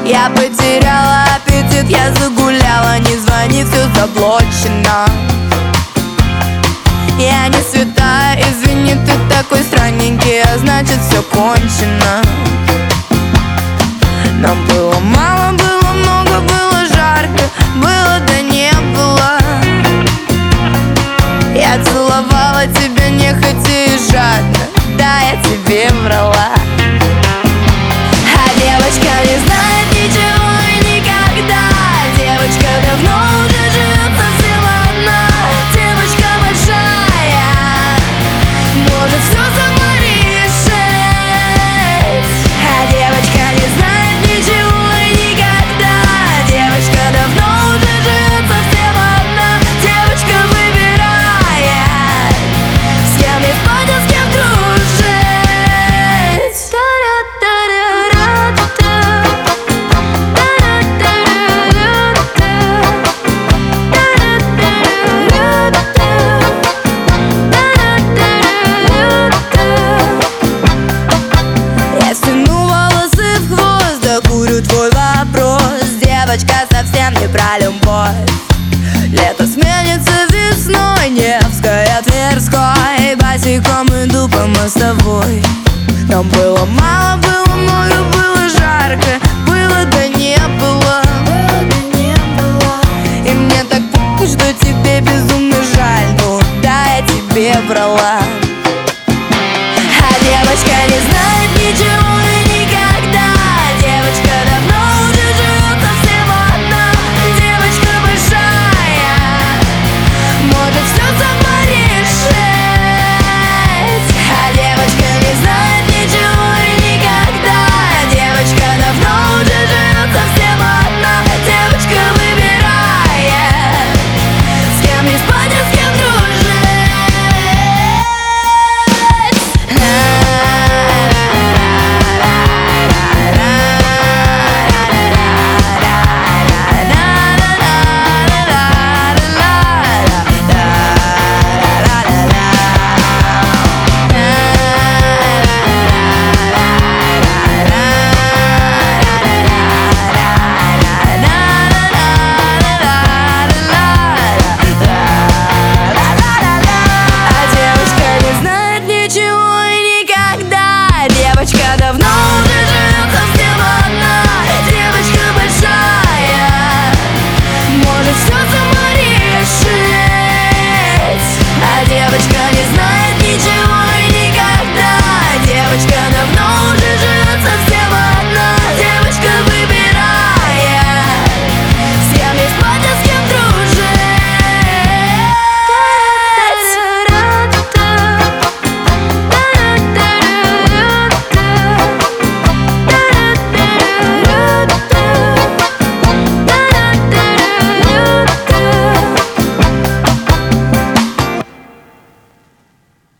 Я потеряла аппетит, я загуляла, не звони, все заблочено. Я не святая, извини, ты такой странненький, а значит все кончено. Нам было мало, было много, было жарко, было да не было. Я целовала тебя нехотя и жадно, да, я тебе врала. А девочка не знает ничего и никогда. Девочка давно уже живет совсем одна. Девочка большая, может все сама решить. А девочка не знает ничего и никогда. Девочка давно уже живет совсем одна. Девочка выбирает, с кем ей спать, а с кем дружить. Я стяну волосы в хвост, да курю твой вопрос. Девочка совсем не про любовь. Лето сменится весной, Невская, Тверской. Босиком иду по мостовой. Нам было мало, было много, было жарко,